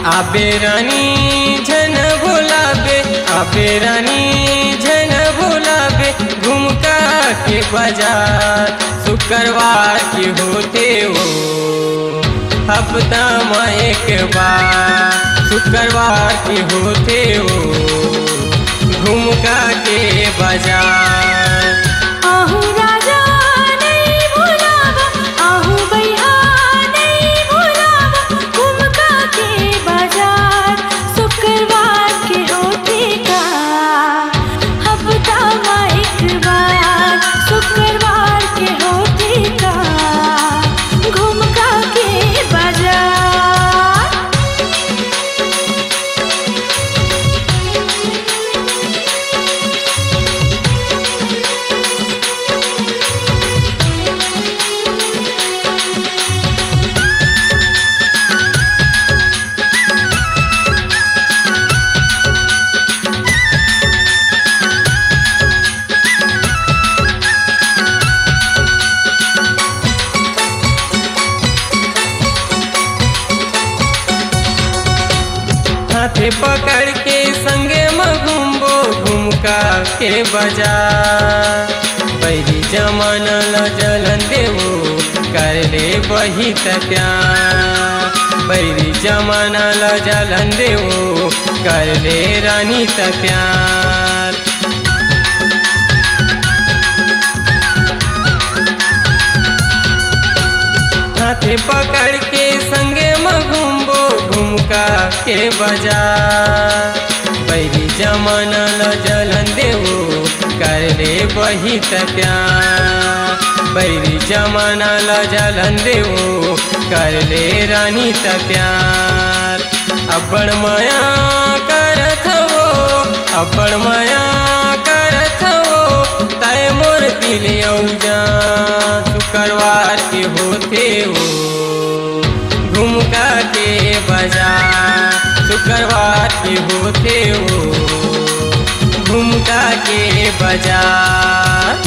आबे रानी झन भुलाबे, आबे रानी झन भुलाबे, घुमका के बाजार शुक्रवार के होते हो हफ्ता में एक बार, शुक्रवार के होते हो घुमका के बाजार। आहू राजा नहीं भुलावा, आहू भैया नहीं भुलावा, घुमका के बाजार शुक्रवार के होते का हफ्ता में एक बार, शुक्रवार के होते का घुमका के बाजार। हाथे पकड़ के संगे में घूमबो घुमका के बाजार। बैरी जमाना ल जलन देवो कर ले वही त प्यार, बैरी जमाना ल जलन देवो कर ले रानी त प्यार। हाथे पकड़ के संगे में घूमबो घुमका के बाजार। बैरी जमाना ल जलन देवो कर ले वही त प्यार, बैरी जमाना ल जलन देवो कर ले रानी त प्यार। अब्बड़ माया करत हो, अब्बड़ माया करत हो, तय मोर दिल औजा शुक्रवार के होते हो घुमका के बाजार, शुक्रवार के होते हो घुमका के बाजार।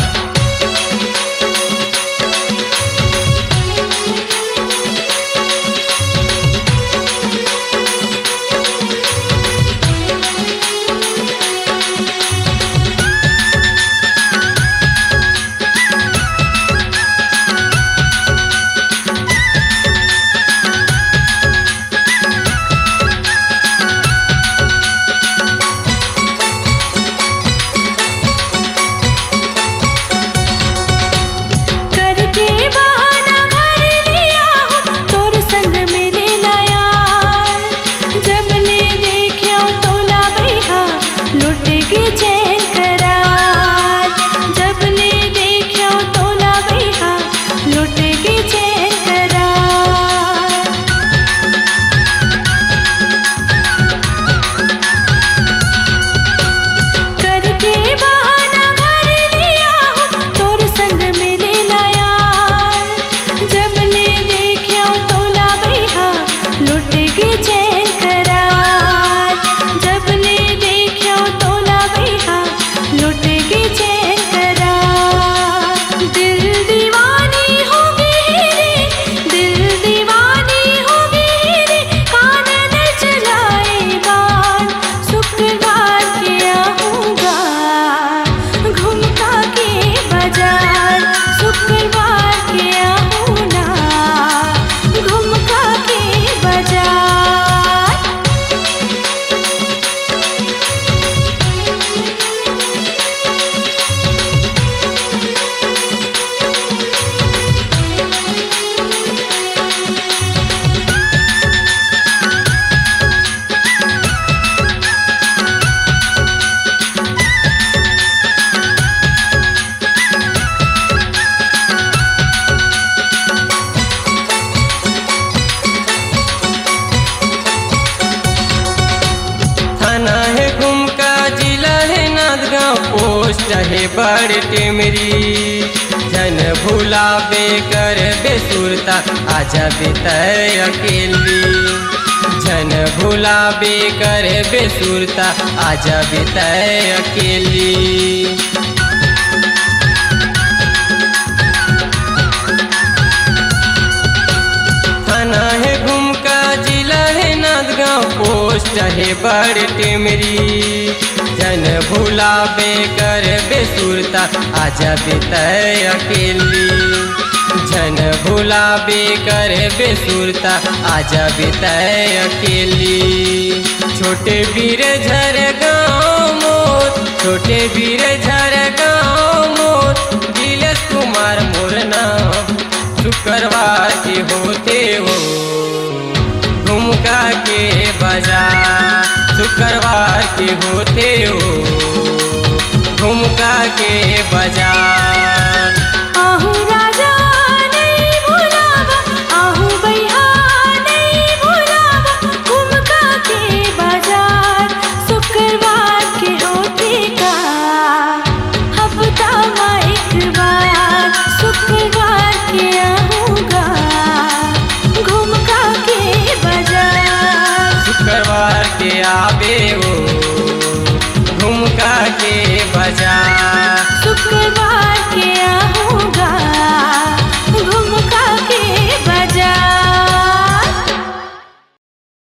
चाहे बड़ टेमरी जन भुलाबे कर बेसुरता आजा बेतय अकेली, जन भुलाबे कर बेसुरता आजा बेतय अकेली। थाना है घुमका, जिला है नांदगांव, पोस्ट है बड़ टेमरी जन भुलाबे कर बेसुरता आजा बितय अकेली जन भुलाबे कर बेसुरता आजा बितय अकेली छोटे वीर झर गाँव मोर छोटे वीर झर गाँव मोर दिलेश कुमार मोर नाम शुक्रवार के होते हो झुमका के बाजार शुक्रवार के होते हो झुमका के बाजार आहू राजा नहीं भुलावा आहू भैया नहीं भुलावा झुमका के बाजार शुक्रवार के होते का हफ्ता में एक बार शुक्रवार के आहूँगा झुमका के बाजार शुक्रवार के आवे हो